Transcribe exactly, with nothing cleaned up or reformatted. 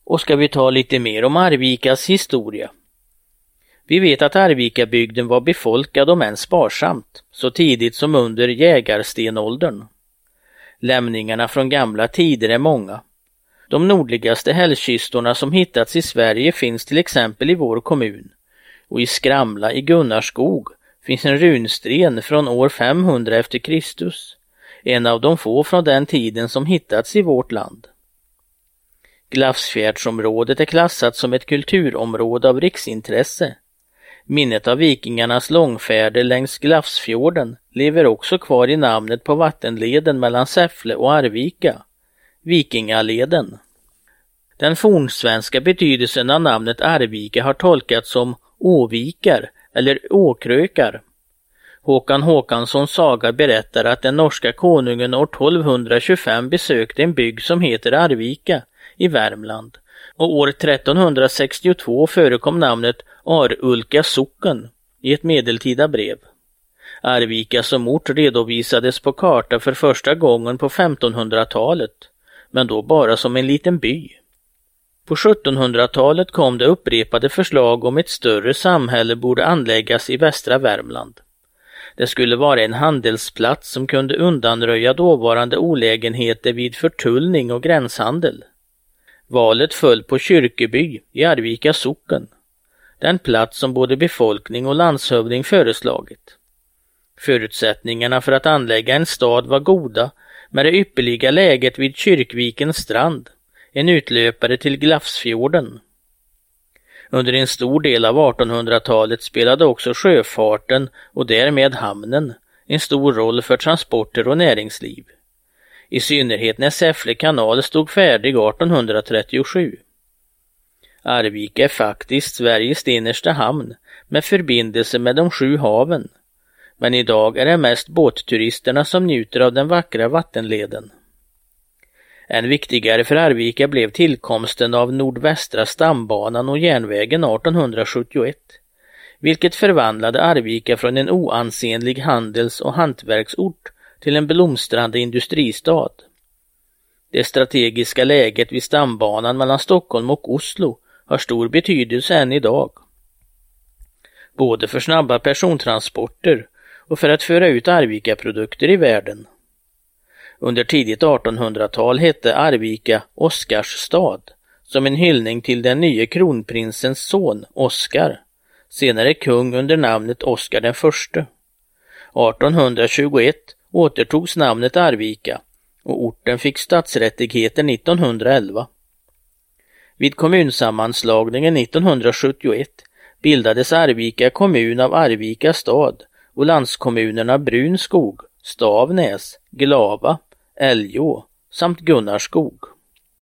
Och ska vi ta lite mer om Arvikas historia. Vi vet att Arvikabygden var befolkad om än sparsamt, så tidigt som under jägarstenåldern. Lämningarna från gamla tider är många. De nordligaste hällkistorna som hittats i Sverige finns till exempel i vår kommun. Och i Skramla i Gunnarskog finns en runsten från år femhundra efter Kristus. En av de få från den tiden som hittats i vårt land. Glafsfjärdsområdet är klassat som ett kulturområde av riksintresse. Minnet av vikingarnas långfärder längs Glafsfjorden lever också kvar i namnet på vattenleden mellan Säffle och Arvika, Vikingaleden. Den fornsvenska betydelsen av namnet Arvika har tolkats som åvikar eller åkrökar. Håkan Håkanssons saga berättar att den norska konungen år tolvhundratjugofem besökte en bygd som heter Arvika i Värmland, och år trettonhundrasextiotvå förekom namnet Arulka socken i ett medeltida brev. Arvika som ort redovisades på karta för första gången på femtonhundratalet, men då bara som en liten by. På sjuttonhundratalet kom det upprepade förslag om ett större samhälle borde anläggas i västra Värmland. Det skulle vara en handelsplats som kunde undanröja dåvarande olägenheter vid förtullning och gränshandel. Valet föll på Kyrkeby i Arvika socken, den plats som både befolkning och landshövding föreslagit. Förutsättningarna för att anlägga en stad var goda, med det ypperliga läget vid Kyrkvikens strand, en utlöpare till Glafsfjorden. Under en stor del av artonhundratalet spelade också sjöfarten och därmed hamnen en stor roll för transporter och näringsliv. I synnerhet när Säffle kanal stod färdig artonhundratrettiosju. Arvika är faktiskt Sveriges innersta hamn med förbindelse med de sju haven. Men idag är det mest båtturisterna som njuter av den vackra vattenleden. Än viktigare för Arvika blev tillkomsten av nordvästra stambanan och järnvägen artonhundrasjuttioett, vilket förvandlade Arvika från en oansenlig handels- och hantverksort till en blomstrande industristad. Det strategiska läget vid stambanan mellan Stockholm och Oslo har stor betydelse än idag. Både för snabba persontransporter och för att föra ut Arvika-produkter i världen. Under tidigt artonhundratal hette Arvika Oscarsstad som en hyllning till den nya kronprinsens son Oscar, senare kung under namnet Oscar den förste. artonhundratjugoett återtogs namnet Arvika och orten fick stadsrättigheter nittonhundraelva. Vid kommunsammanslagningen nittonhundrasjuttioett bildades Arvika kommun av Arvika stad och landskommunerna Brunskog, Stavnäs, Glava, Älgå samt Gunnarskog.